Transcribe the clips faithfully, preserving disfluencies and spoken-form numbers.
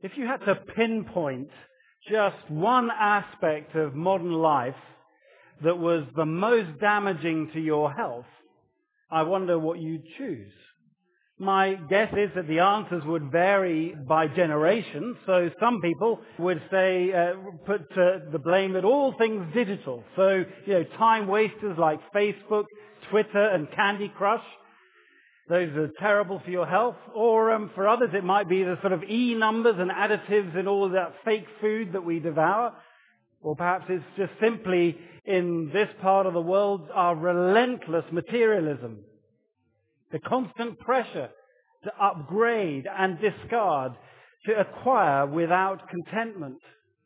If you had to pinpoint just one aspect of modern life that was the most damaging to your health, I wonder what you'd choose. My guess is that the answers would vary by generation. So some people would say, uh, put uh, the blame at all things digital. So, you know, time wasters like Facebook, Twitter, and Candy Crush. Those are terrible for your health. Or um, for others, it might be the sort of E numbers and additives in all that fake food that we devour. Or perhaps it's just simply, in this part of the world, our relentless materialism. The constant pressure to upgrade and discard, to acquire without contentment.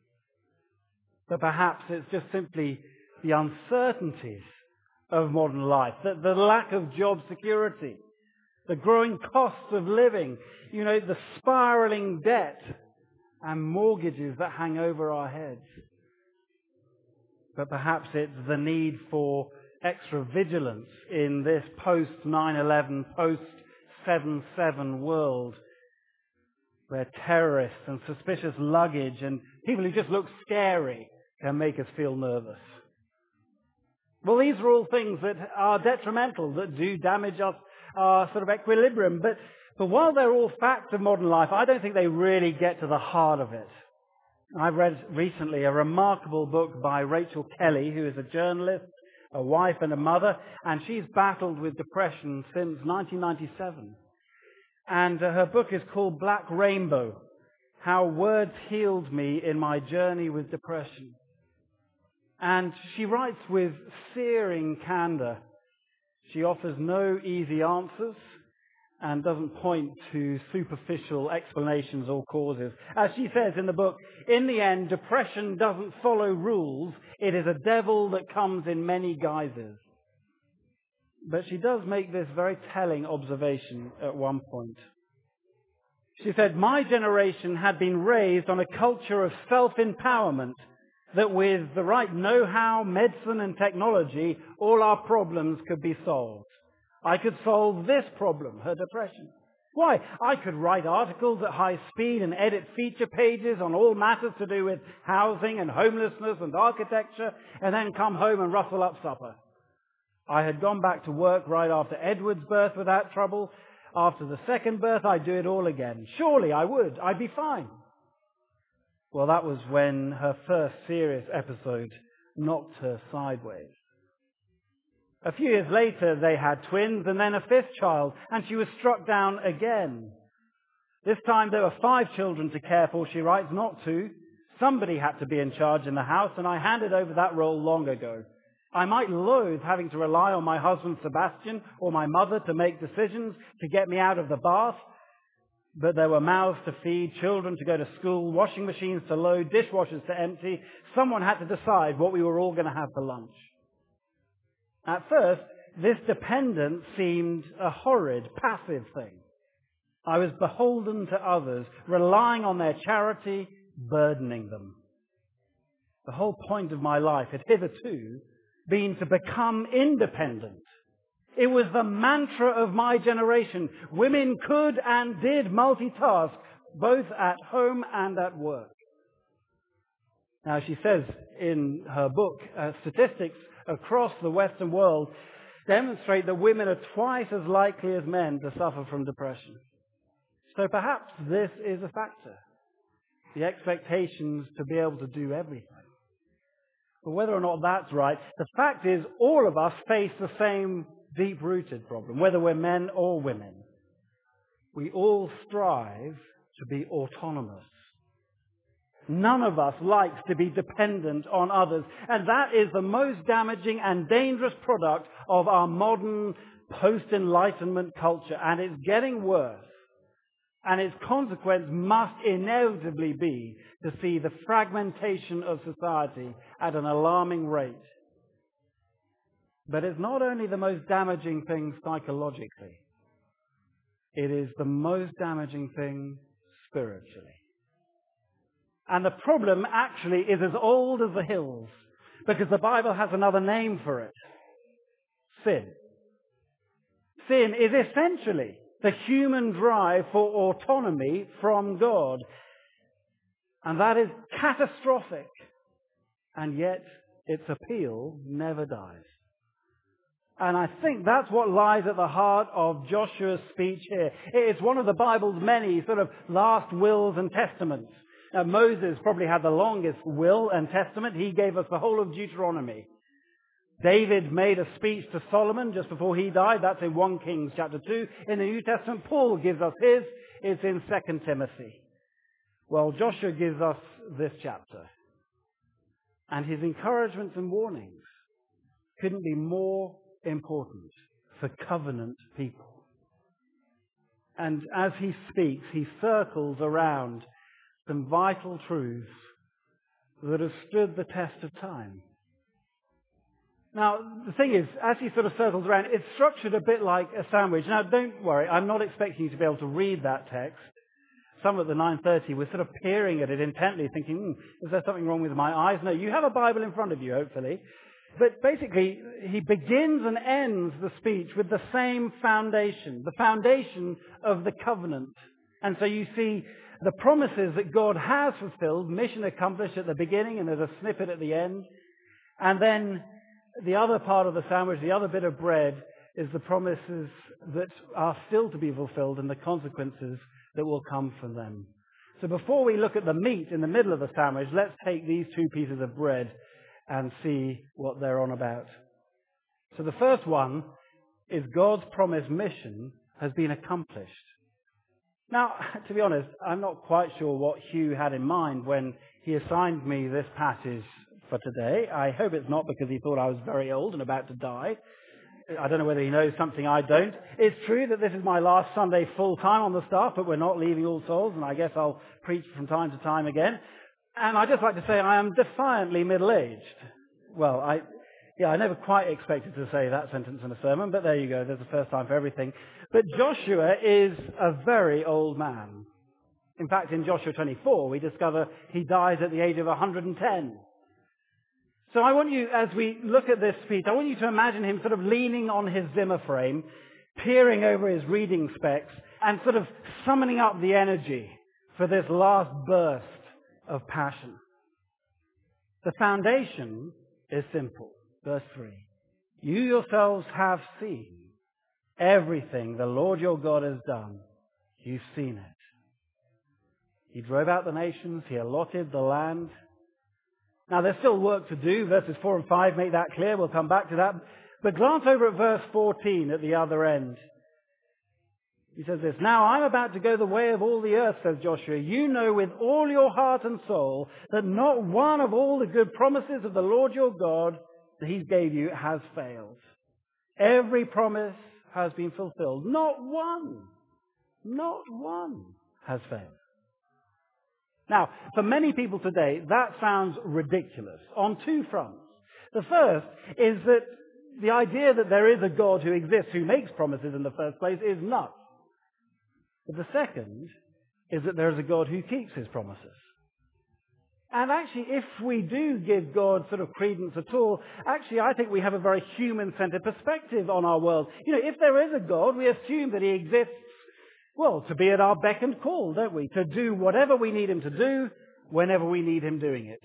But perhaps it's just simply the uncertainties of modern life, the, the lack of job security, the growing costs of living, you know, the spiraling debt and mortgages that hang over our heads. But perhaps it's the need for extra vigilance in this post nine eleven, post seven seven world, where terrorists and suspicious luggage and people who just look scary can make us feel nervous. Well, these are all things that are detrimental, that do damage us, our sort of equilibrium. But, but while they're all facts of modern life, I don't think they really get to the heart of it. I've read recently a remarkable book by Rachel Kelly, who is a journalist, a wife and a mother, and she's battled with depression since nineteen ninety-seven. And uh, her book is called Black Rainbow, How Words Healed Me in My Journey with Depression. And she writes with searing candor. She offers no easy answers and doesn't point to superficial explanations or causes. As she says in the book, in the end, depression doesn't follow rules. It is a devil that comes in many guises. But she does make this very telling observation at one point. She said, my generation had been raised on a culture of self-empowerment, that with the right know-how, medicine and technology, all our problems could be solved. I could solve this problem, her depression. Why? I could write articles at high speed and edit feature pages on all matters to do with housing and homelessness and architecture, and then come home and rustle up supper. I had gone back to work right after Edward's birth without trouble. After the second birth, I'd do it all again. Surely I would. I'd be fine. Well, that was when her first serious episode knocked her sideways. A few years later, they had twins and then a fifth child, and she was struck down again. This time there were five children to care for, she writes, not two. Somebody had to be in charge in the house, and I handed over that role long ago. I might loathe having to rely on my husband Sebastian or my mother to make decisions to get me out of the bath, but there were mouths to feed, children to go to school, washing machines to load, dishwashers to empty. Someone had to decide what we were all going to have for lunch. At first, this dependence seemed a horrid, passive thing. I was beholden to others, relying on their charity, burdening them. The whole point of my life had hitherto been to become independent. It was the mantra of my generation. Women could and did multitask, both at home and at work. Now, she says in her book, uh, statistics across the Western world demonstrate that women are twice as likely as men to suffer from depression. So perhaps this is a factor. The expectations to be able to do everything. But whether or not that's right, the fact is all of us face the same deep-rooted problem, whether we're men or women. We all strive to be autonomous. None of us likes to be dependent on others. And that is the most damaging and dangerous product of our modern post-Enlightenment culture. And it's getting worse. And its consequence must inevitably be to see the fragmentation of society at an alarming rate. But it's not only the most damaging thing psychologically. It is the most damaging thing spiritually. And the problem actually is as old as the hills, because the Bible has another name for it. Sin. Sin is essentially the human drive for autonomy from God. And that is catastrophic. And yet, its appeal never dies. And I think that's what lies at the heart of Joshua's speech here. It's one of the Bible's many sort of last wills and testaments. Now, Moses probably had the longest will and testament. He gave us the whole of Deuteronomy. David made a speech to Solomon just before he died. That's in First Kings chapter two. In the New Testament, Paul gives us his. It's in Second Timothy. Well, Joshua gives us this chapter. And his encouragements and warnings couldn't be more important for covenant people. And as he speaks, he circles around some vital truths that have stood the test of time. Now, the thing is, as he sort of circles around, it's structured a bit like a sandwich. Now, don't worry, I'm not expecting you to be able to read that text. Some at the nine thirty were sort of peering at it intently, thinking, hmm, is there something wrong with my eyes? No, you have a Bible in front of you, hopefully. But basically, he begins and ends the speech with the same foundation, the foundation of the covenant. And so you see the promises that God has fulfilled, mission accomplished at the beginning, and there's a snippet at the end. And then the other part of the sandwich, the other bit of bread, is the promises that are still to be fulfilled and the consequences that will come from them. So before we look at the meat in the middle of the sandwich, let's take these two pieces of bread and see what they're on about. So the first one is God's promised mission has been accomplished. Now, to be honest, I'm not quite sure what Hugh had in mind when he assigned me this passage for today. I hope it's not because he thought I was very old and about to die. I don't know whether he knows something I don't. It's true that this is my last Sunday full-time on the staff, but we're not leaving All Souls, and I guess I'll preach from time to time again. And I'd just like to say I am defiantly middle-aged. Well, I, yeah, I never quite expected to say that sentence in a sermon, but there you go. There's a first time for everything. But Joshua is a very old man. In fact, in Joshua twenty-four, we discover he dies at the age of one hundred ten. So I want you, as we look at this speech, I want you to imagine him sort of leaning on his Zimmer frame, peering over his reading specs, and sort of summoning up the energy for this last burst of passion. The foundation is simple. Verse three. You yourselves have seen everything the Lord your God has done. You've seen it. He drove out the nations. He allotted the land. Now, there's still work to do. Verses four and five make that clear. We'll come back to that. But glance over at verse fourteen at the other end. He says this, Now I'm about to go the way of all the earth, says Joshua. You know with all your heart and soul that not one of all the good promises of the Lord your God that He gave you has failed. Every promise has been fulfilled. Not one, not one has failed. Now, for many people today, that sounds ridiculous on two fronts. The first is that the idea that there is a God who exists, who makes promises in the first place, is nuts. But the second is that there is a God who keeps His promises. And actually, if we do give God sort of credence at all, actually I think we have a very human-centered perspective on our world. You know, if there is a God, we assume that He exists, well, to be at our beck and call, don't we? To do whatever we need Him to do, whenever we need Him doing it.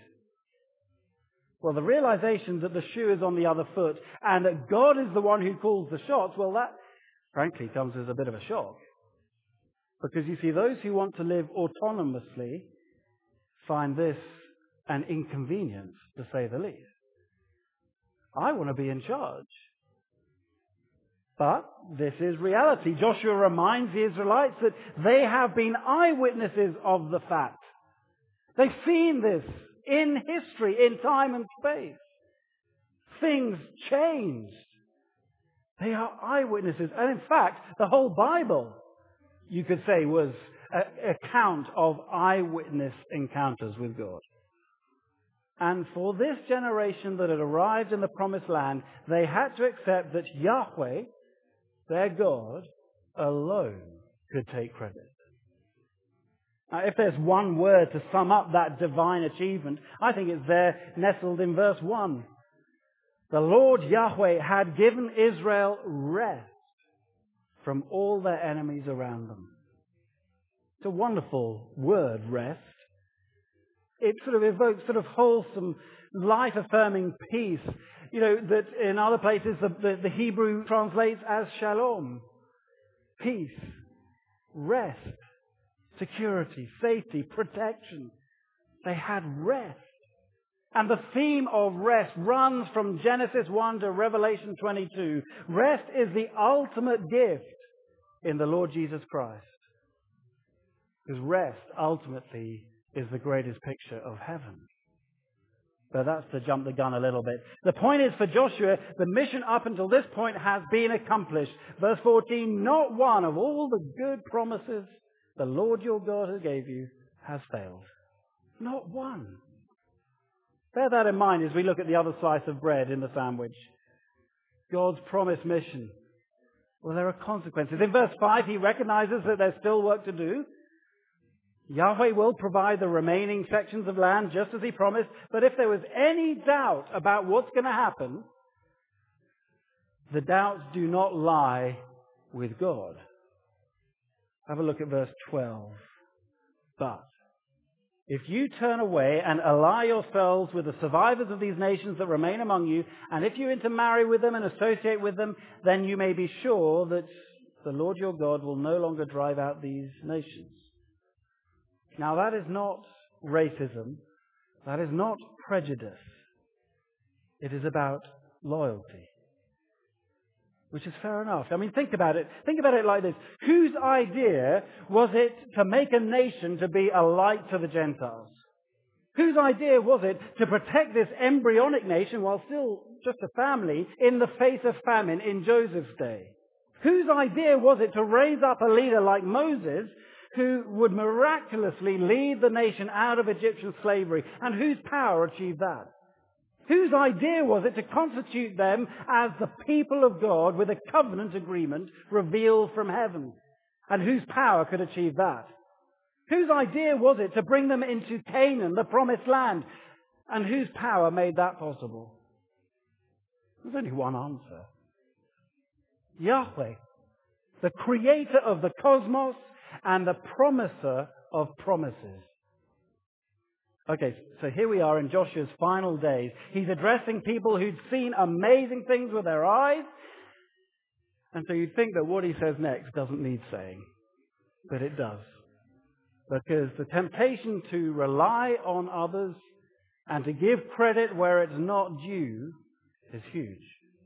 Well, the realization that the shoe is on the other foot and that God is the one who calls the shots, well, that, frankly, comes as a bit of a shock. Because you see, those who want to live autonomously find this an inconvenience, to say the least. I want to be in charge. But this is reality. Joshua reminds the Israelites that they have been eyewitnesses of the fact. They've seen this in history, in time and space. Things changed. They are eyewitnesses. And in fact, the whole Bible, you could say, was an account of eyewitness encounters with God. And for this generation that had arrived in the promised land, they had to accept that Yahweh, their God, alone could take credit. Now, if there's one word to sum up that divine achievement, I think it's there nestled in verse one. The Lord Yahweh had given Israel rest from all their enemies around them. It's a wonderful word, rest. It sort of evokes sort of wholesome, life-affirming peace. You know, that in other places the, the, the Hebrew translates as shalom. Peace, rest, security, safety, protection. They had rest. And the theme of rest runs from Genesis one to Revelation twenty-two. Rest is the ultimate gift in the Lord Jesus Christ. Because rest ultimately is the greatest picture of heaven. But that's to jump the gun a little bit. The point is, for Joshua, the mission up until this point has been accomplished. Verse fourteen, not one of all the good promises the Lord your God has gave you has failed. Not one. Bear that in mind as we look at the other slice of bread in the sandwich. God's promised mission. Well, there are consequences. In verse five, he recognizes that there's still work to do. Yahweh will provide the remaining sections of land just as he promised. But if there was any doubt about what's going to happen, the doubts do not lie with God. Have a look at verse twelve. But if you turn away and ally yourselves with the survivors of these nations that remain among you, and if you intermarry with them and associate with them, then you may be sure that the Lord your God will no longer drive out these nations. Now that is not racism. That is not prejudice. It is about loyalty. Which is fair enough. I mean, think about it. Think about it like this. Whose idea was it to make a nation to be a light to the Gentiles? Whose idea was it to protect this embryonic nation while still just a family in the face of famine in Joseph's day? Whose idea was it to raise up a leader like Moses who would miraculously lead the nation out of Egyptian slavery? And whose power achieved that? Whose idea was it to constitute them as the people of God with a covenant agreement revealed from heaven? And whose power could achieve that? Whose idea was it to bring them into Canaan, the promised land? And whose power made that possible? There's only one answer. Yahweh, the creator of the cosmos and the promiser of promises. Okay, so here we are in Joshua's final days. He's addressing people who'd seen amazing things with their eyes. And so you'd think that what he says next doesn't need saying. But it does. Because the temptation to rely on others and to give credit where it's not due is huge.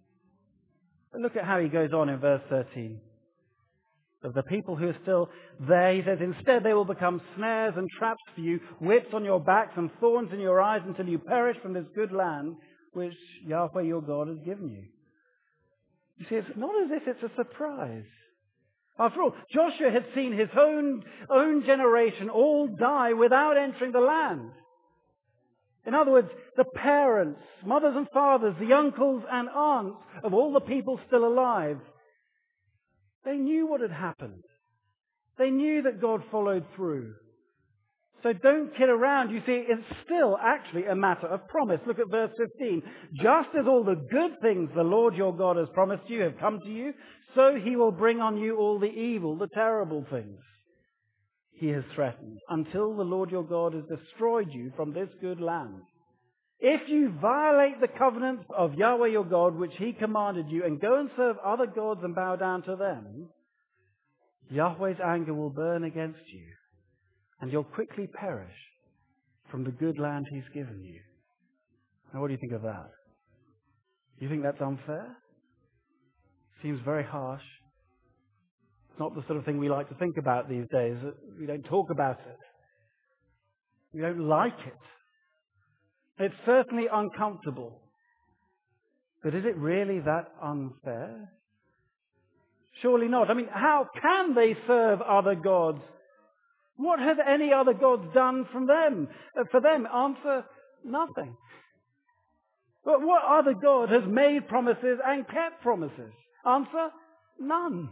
But look at how he goes on in verse thirteen. Of the people who are still there, he says, instead they will become snares and traps for you, whips on your backs and thorns in your eyes until you perish from this good land which Yahweh your God has given you. You see, it's not as if it's a surprise. After all, Joshua had seen his own, own generation all die without entering the land. In other words, the parents, mothers and fathers, the uncles and aunts of all the people still alive, they knew what had happened. They knew that God followed through. So don't kid around. You see, it's still actually a matter of promise. Look at verse fifteen. Just as all the good things the Lord your God has promised you have come to you, so he will bring on you all the evil, the terrible things he has threatened, until the Lord your God has destroyed you from this good land. If you violate the covenant of Yahweh your God, which he commanded you, and go and serve other gods and bow down to them, Yahweh's anger will burn against you, and you'll quickly perish from the good land he's given you. Now, what do you think of that? Do you think that's unfair? Seems very harsh. It's not the sort of thing we like to think about these days. We don't talk about it. We don't like it. It's certainly uncomfortable. But is it really that unfair? Surely not. I mean, how can they serve other gods? What have any other gods done from them? Uh, for them? Answer, nothing. But what other God has made promises and kept promises? Answer, none.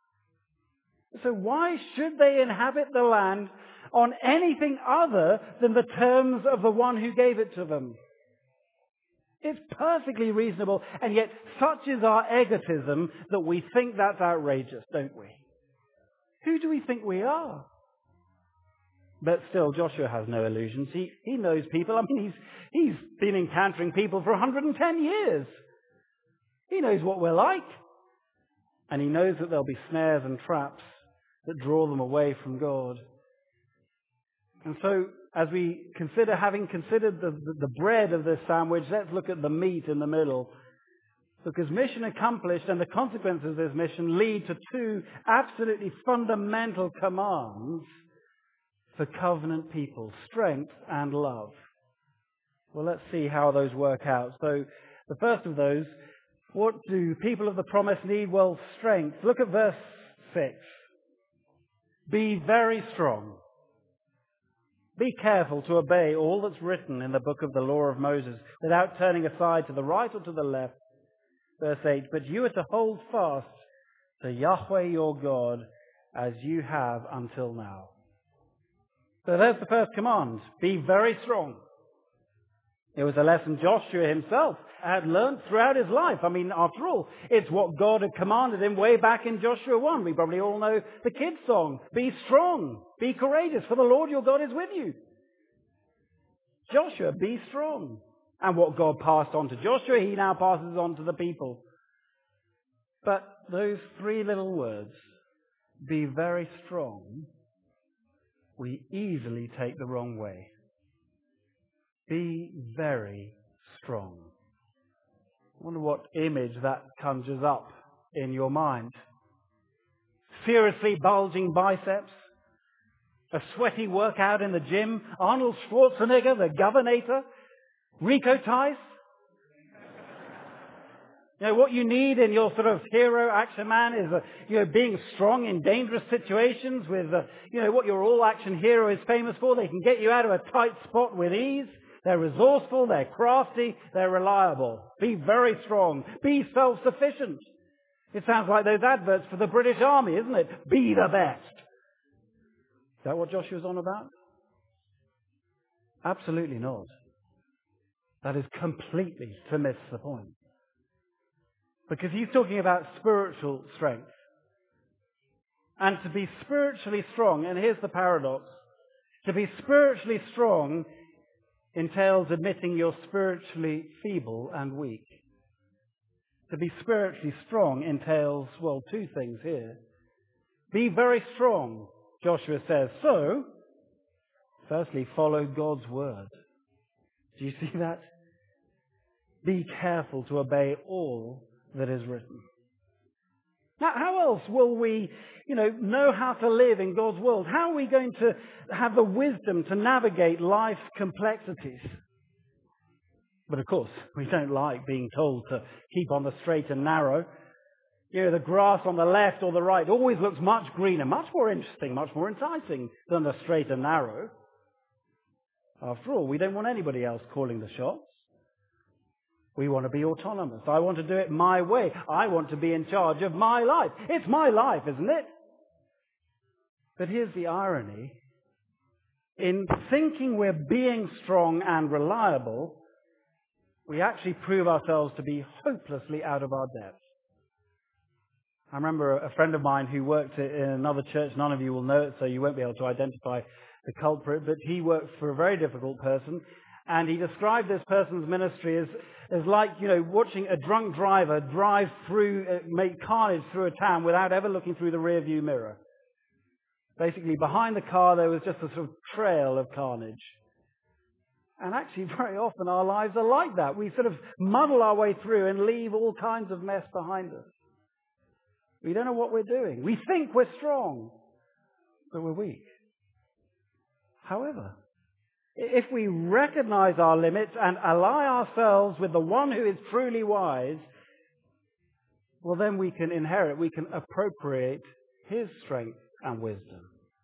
So why should they inhabit the land on anything other than the terms of the one who gave it to them? It's perfectly reasonable, and yet such is our egotism that we think that's outrageous, don't we? Who do we think we are? But still, Joshua has no illusions. He, he knows people. I mean, he's, he's been encountering people for one hundred ten years. He knows what we're like. And he knows that there'll be snares and traps that draw them away from God. And so, as we consider, having considered the, the, the bread of this sandwich, let's look at the meat in the middle. Because mission accomplished and the consequences of this mission lead to two absolutely fundamental commands for covenant people: strength and love. Well, let's see how those work out. So, the first of those, what do people of the promise need? Well, strength. Look at verse six. Be very strong. Be careful to obey all that's written in the book of the law of Moses, without turning aside to the right or to the left. Verse eight, but you are to hold fast to Yahweh your God, as you have until now. So there's the first command. Be very strong. It was a lesson Joshua himself had learned throughout his life. I mean, after all, it's what God had commanded him way back in Joshua one. We probably all know the kids' song. Be strong. Be courageous, for the Lord your God is with you. Joshua, be strong. And what God passed on to Joshua, he now passes on to the people. But those three little words, be very strong, we easily take the wrong way. Be very strong. I wonder what image that conjures up in your mind. Seriously bulging biceps, a sweaty workout in the gym, Arnold Schwarzenegger, the Governator, Rico Tice. You know, what you need in your sort of hero action man is, uh, you know, being strong in dangerous situations with, uh, you know, what your all-action hero is famous for. They can get you out of a tight spot with ease. They're resourceful, they're crafty, they're reliable. Be very strong. Be self-sufficient. It sounds like those adverts for the British Army, isn't it? Be the best. Is that what Joshua's on about? Absolutely not. That is completely to miss the point. Because he's talking about spiritual strength. And to be spiritually strong, and here's the paradox, to be spiritually strong entails admitting you're spiritually feeble and weak. To be spiritually strong entails, well, two things here. Be very strong, Joshua says. So, firstly, follow God's word. Do you see that? Be careful to obey all that is written. Now, how else will we, you know, know how to live in God's world? How are we going to have the wisdom to navigate life's complexities? But of course, we don't like being told to keep on the straight and narrow. You know, the grass on the left or the right always looks much greener, much more interesting, much more enticing than the straight and narrow. After all, we don't want anybody else calling the shots. We want to be autonomous. I want to do it my way. I want to be in charge of my life. It's my life, isn't it? But here's the irony. In thinking we're being strong and reliable, we actually prove ourselves to be hopelessly out of our depth. I remember a friend of mine who worked in another church. None of you will know it, so you won't be able to identify the culprit. But he worked for a very difficult person. And he described this person's ministry as, as like, you know, watching a drunk driver drive through, uh, make carnage through a town without ever looking through the rearview mirror. Basically, behind the car there was just a sort of trail of carnage. And actually, very often our lives are like that. We sort of muddle our way through and leave all kinds of mess behind us. We don't know what we're doing. We think we're strong, but we're weak. However, if we recognize our limits and ally ourselves with the one who is truly wise, well, then we can inherit, we can appropriate his strength and wisdom.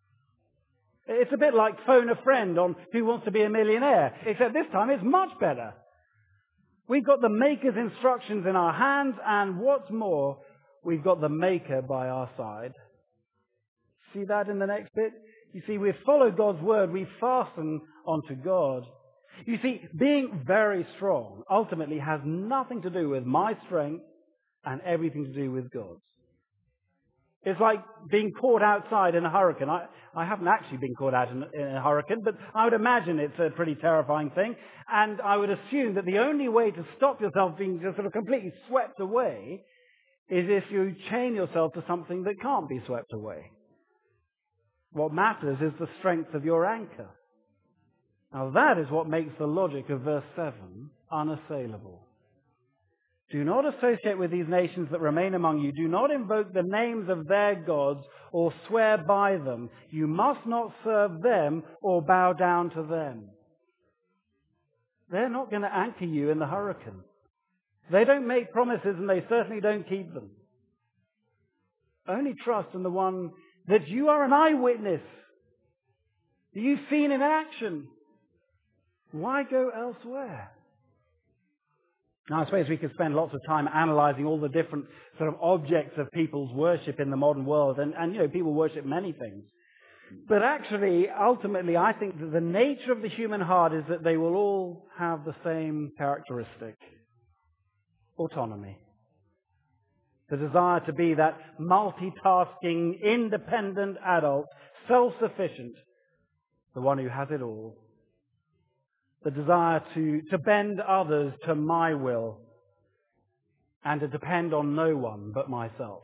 It's a bit like phone a friend on Who Wants to Be a Millionaire, except this time it's much better. We've got the maker's instructions in our hands, and what's more, we've got the maker by our side. See that in the next bit? You see, we follow God's word, we fasten onto God. You see, being very strong ultimately has nothing to do with my strength and everything to do with God's. It's like being caught outside in a hurricane. I, I haven't actually been caught out in, in a hurricane, but I would imagine it's a pretty terrifying thing. And I would assume that the only way to stop yourself being just sort of completely swept away is if you chain yourself to something that can't be swept away. What matters is the strength of your anchor. Now that is what makes the logic of verse seven unassailable. Do not associate with these nations that remain among you. Do not invoke the names of their gods or swear by them. You must not serve them or bow down to them. They're not going to anchor you in the hurricane. They don't make promises and they certainly don't keep them. Only trust in the one that you are an eyewitness. You've seen in action. Why go elsewhere? Now, I suppose we could spend lots of time analyzing all the different sort of objects of people's worship in the modern world. And, and, you know, people worship many things. But actually, ultimately, I think that the nature of the human heart is that they will all have the same characteristic. Autonomy. The desire to be that multitasking, independent adult, self-sufficient, the one who has it all. The desire to, to bend others to my will and to depend on no one but myself.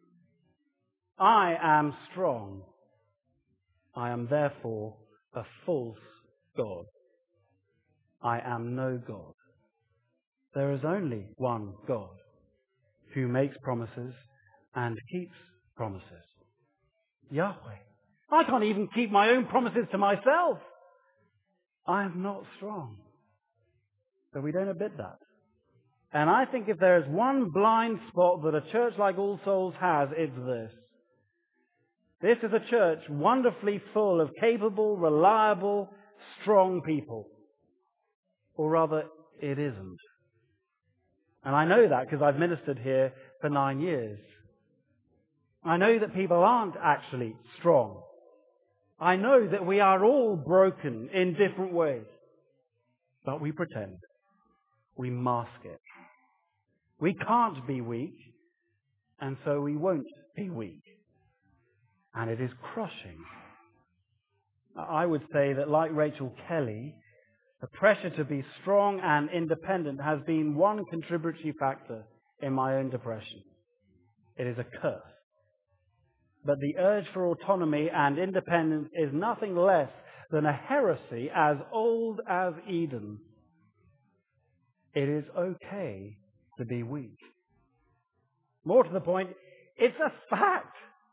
I am strong. I am therefore a false God. I am no God. There is only one God who makes promises and keeps promises. Yahweh. I can't even keep my own promises to myself. I am not strong. So we don't admit that. And I think if there is one blind spot that a church like All Souls has, it's this. This is a church wonderfully full of capable, reliable, strong people. Or rather, it isn't. And I know that because I've ministered here for nine years. I know that people aren't actually strong. I know that we are all broken in different ways. But we pretend. We mask it. We can't be weak, and so we won't be weak. And it is crushing. I would say that, like Rachel Kelly, the pressure to be strong and independent has been one contributory factor in my own depression. It is a curse. But the urge for autonomy and independence is nothing less than a heresy as old as Eden. It is okay to be weak. More to the point, it's a fact.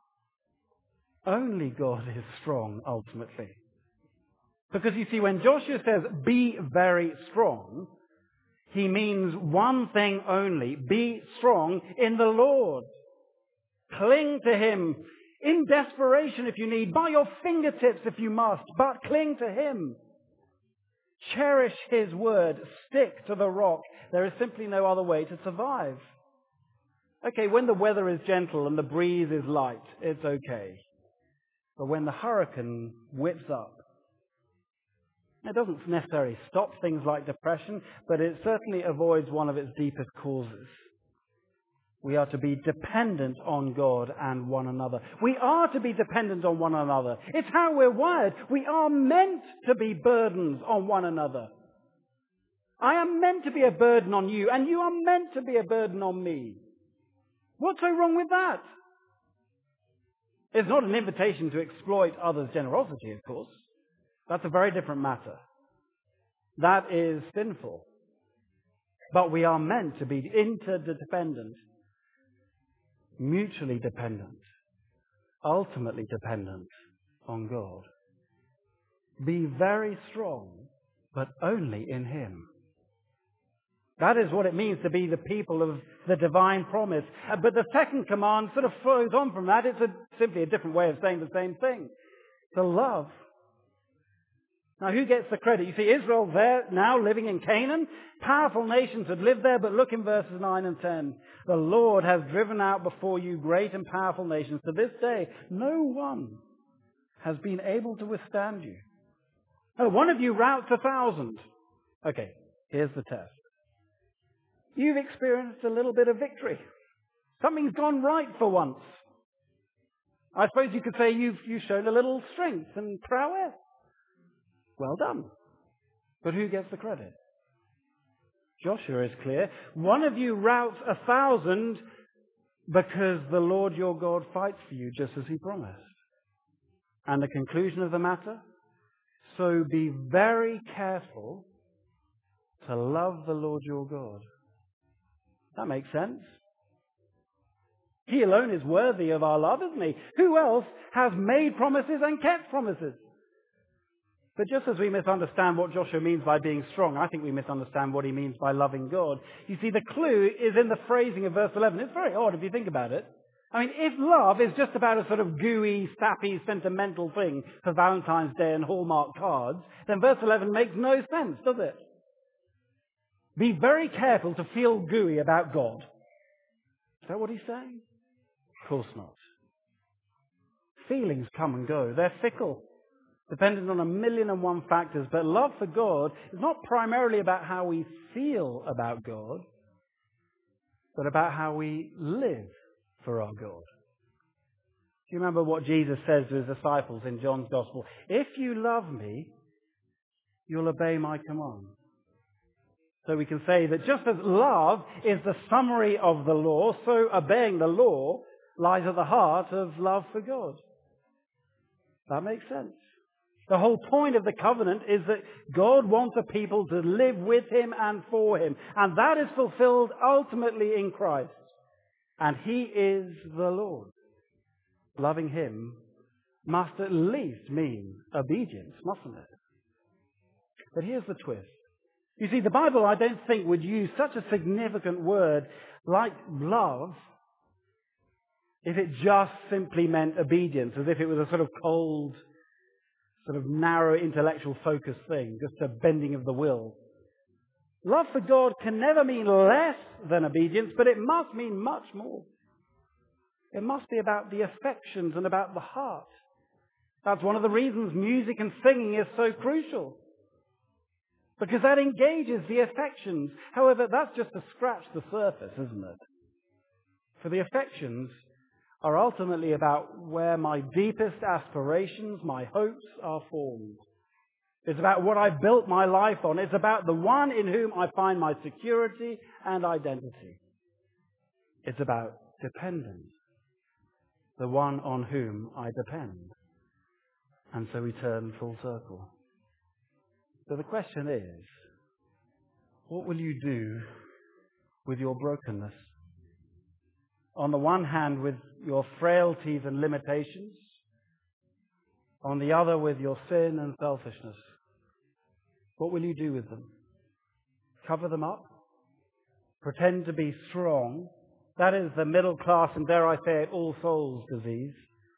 Only God is strong, ultimately. Because you see, when Joshua says, be very strong, he means one thing only. Be strong in the Lord. Cling to Him in desperation if you need, by your fingertips if you must, but cling to Him. Cherish His word. Stick to the rock. There is simply no other way to survive. Okay, when the weather is gentle and the breeze is light, it's okay. But when the hurricane whips up, it doesn't necessarily stop things like depression, but it certainly avoids one of its deepest causes. We are to be dependent on God and one another. We are to be dependent on one another. It's how we're wired. We are meant to be burdens on one another. I am meant to be a burden on you, and you are meant to be a burden on me. What's so wrong with that? It's not an invitation to exploit others' generosity, of course. That's a very different matter. That is sinful. But we are meant to be interdependent, mutually dependent, ultimately dependent on God. Be very strong, but only in Him. That is what it means to be the people of the divine promise. Uh, But the second command sort of flows on from that. It's a, simply a different way of saying the same thing. To love. Now, who gets the credit? You see, Israel there, now living in Canaan. Powerful nations had lived there, but look in verses nine and ten. The Lord has driven out before you great and powerful nations. To this day, no one has been able to withstand you. Oh, one of you routs a thousand. Okay, here's the test. You've experienced a little bit of victory. Something's gone right for once. I suppose you could say you've, you've shown a little strength and prowess. Well done. But who gets the credit? Joshua is clear. One of you routs a thousand because the Lord your God fights for you just as he promised. And the conclusion of the matter? So be very careful to love the Lord your God. That makes sense. He alone is worthy of our love, isn't he? Who else has made promises and kept promises? But just as we misunderstand what Joshua means by being strong, I think we misunderstand what he means by loving God. You see, the clue is in the phrasing of verse eleven. It's very odd if you think about it. I mean, if love is just about a sort of gooey, sappy, sentimental thing for Valentine's Day and Hallmark cards, then verse eleven makes no sense, does it? Be very careful to feel gooey about God. Is that what he's saying? Of course not. Feelings come and go. They're fickle, dependent on a million and one factors. But love for God is not primarily about how we feel about God, but about how we live for our God. Do you remember what Jesus says to his disciples in John's Gospel? If you love me, you'll obey my command. So we can say that just as love is the summary of the law, so obeying the law lies at the heart of love for God. That makes sense. The whole point of the covenant is that God wants a people to live with him and for him. And that is fulfilled ultimately in Christ. And he is the Lord. Loving him must at least mean obedience, mustn't it? But here's the twist. You see, the Bible, I don't think, would use such a significant word like love if it just simply meant obedience, as if it was a sort of cold, sort of narrow intellectual focus thing, just a bending of the will. Love for God can never mean less than obedience, but it must mean much more. It must be about the affections and about the heart. That's one of the reasons music and singing is so crucial. Because that engages the affections. However, that's just to scratch the surface, isn't it? For the affections are ultimately about where my deepest aspirations, my hopes are formed. It's about what I've built my life on. It's about the one in whom I find my security and identity. It's about dependence. The one on whom I depend. And so we turn full circle. So the question is, what will you do with your brokenness? On the one hand, with your frailties and limitations. On the other, with your sin and selfishness. What will you do with them? Cover them up? Pretend to be strong? That is the middle class and, dare I say it, all souls disease.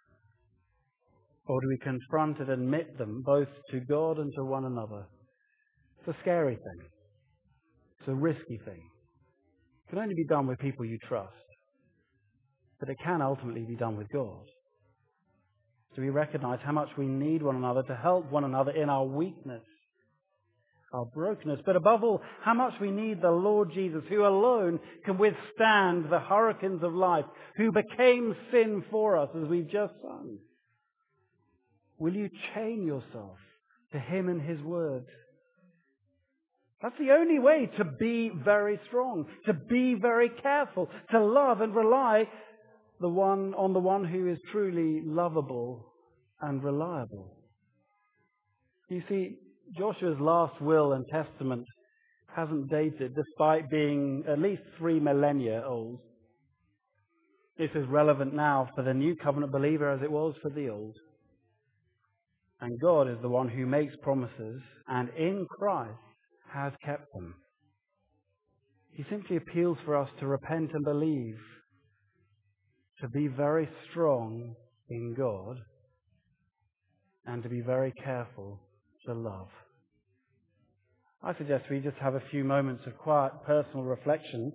Or do we confront and admit them both to God and to one another? It's a scary thing. It's a risky thing. It can only be done with people you trust. But it can ultimately be done with God. Do we recognize how much we need one another to help one another in our weakness, our brokenness, but above all, how much we need the Lord Jesus, who alone can withstand the hurricanes of life, who became sin for us, as we've just sung. Will you chain yourself to him and his word? That's the only way to be very strong, to be very careful, to love and rely the one on the one who is truly lovable and reliable. You see, Joshua's last will and testament hasn't dated, despite being at least three millennia old. This is relevant now for the new covenant believer as it was for the old. And God is the one who makes promises and in Christ has kept them. He simply appeals for us to repent and believe, to be very strong in God, and to be very careful to love. I suggest we just have a few moments of quiet personal reflection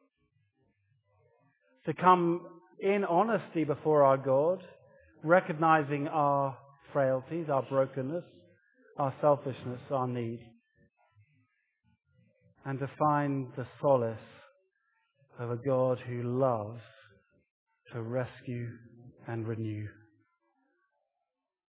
to come in honesty before our God, recognizing our frailties, our brokenness, our selfishness, our need, and to find the solace of a God who loves to rescue and renew.